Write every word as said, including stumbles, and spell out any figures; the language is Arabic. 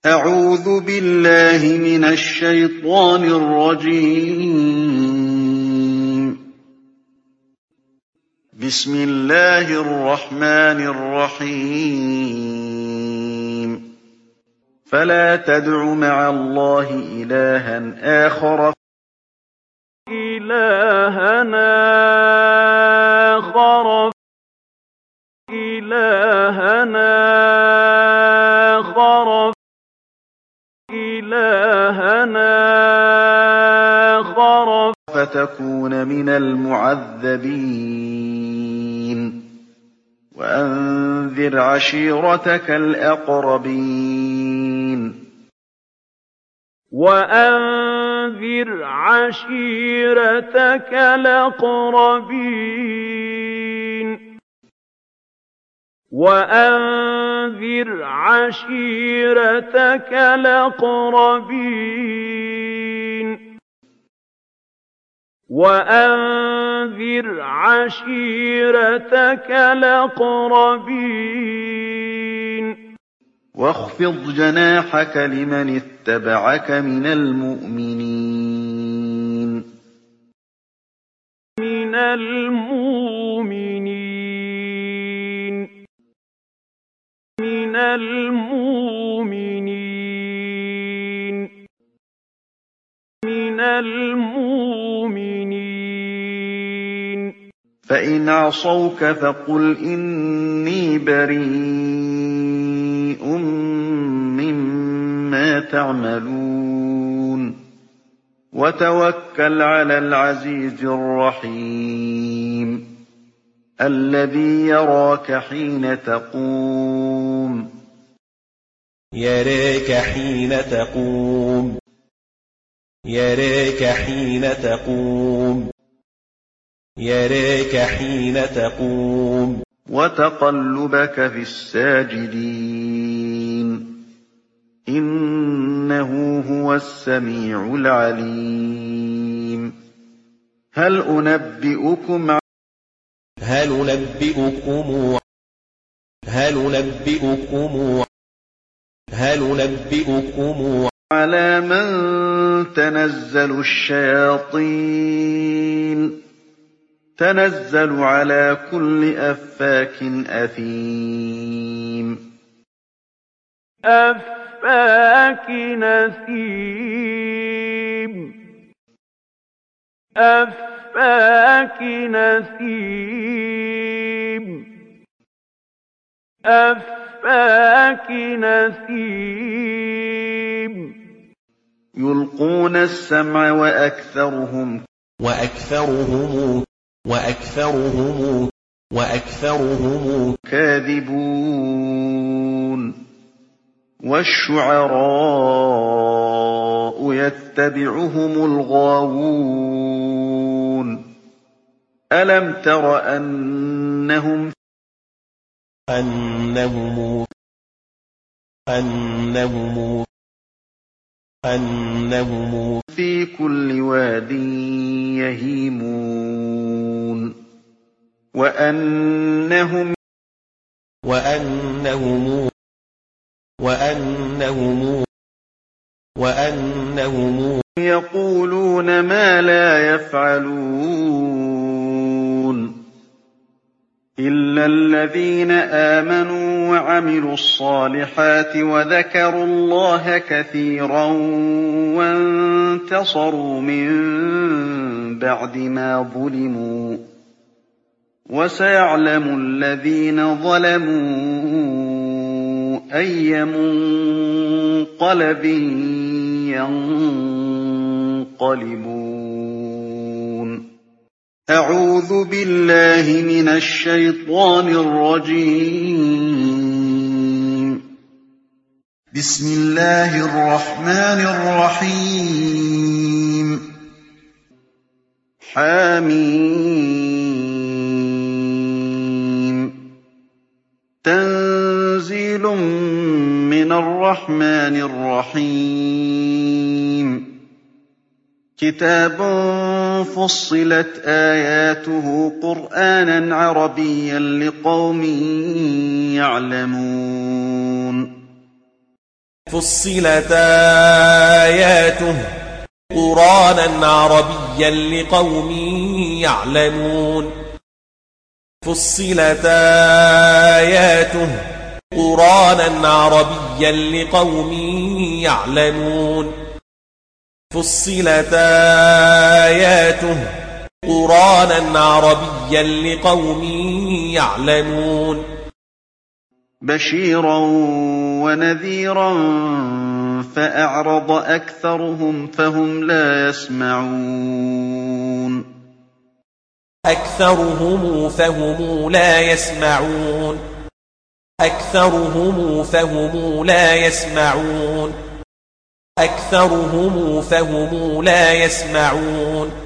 أعوذ بالله من الشيطان الرجيم. بسم الله الرحمن الرحيم. فلا تدع مع الله إلها آخر إلهنا آخر إلهنا آخر إلهنا آخر فتكون من المعذبين. وأنذر عشيرتك الأقربين. وأنذر عشيرتك الأقربين وأنذر عشيرتك الأقربين وأنذر عشيرتك الأقربين واخفض جناحك لمن اتبعك من المؤمنين من المؤمنين من المؤمنين من المؤمنين فإن عصوك فقل إني بريء مما تعملون. وتوكل على العزيز الرحيم الذي يراك حين تقوم يراك حين تقوم يراك حين تقوم يراك حين تقوم وتقلبك في الساجدين إنه هو السميع العليم. هل أنبئكم هل أنبئكم هل أنبئكم هل أنبئكم على من تنزل الشياطين تنزل على كل أفاك أثيم أفاك نثيم أفاك نثيم أفاك نثيم يلقون السمع وأكثرهم وأكثرهم وأكثرهم وأكثرهم كاذبون. والشعراء يتبعهم الغاوون. ألم تر أنهم أنهم أنهم أنهم في كل واد يهيمون. وأنهم وأنهم وأنهم وأنهم يقولون ما لا يفعلون. إلا الذين آمنوا وعملوا الصالحات وذكروا الله كثيرا وانتصروا من بعد ما ظلموا. وسيعلم الذين ظلموا أي منقلب ينقلبون. أعوذ بالله من الشيطان الرجيم. بسم الله الرحمن الرحيم. حميم. تنزيل من الرحمن الرحيم. كتاب فصلت آياته قرآنا عربيا لقوم يعلمون. فصلت آياته قرآنا عربيا لقوم يعلمون فصلت آياته قرآنا عربيا لقوم يعلمون فصلت آياته قرآنا عربيا لقوم يعلمون بشيرا ونذيرا فأعرض أكثرهم فهم لا يسمعون أكثرهم فهم لا يسمعون أكثرهم فهم لا يسمعون أكثرهم فهم لا يسمعون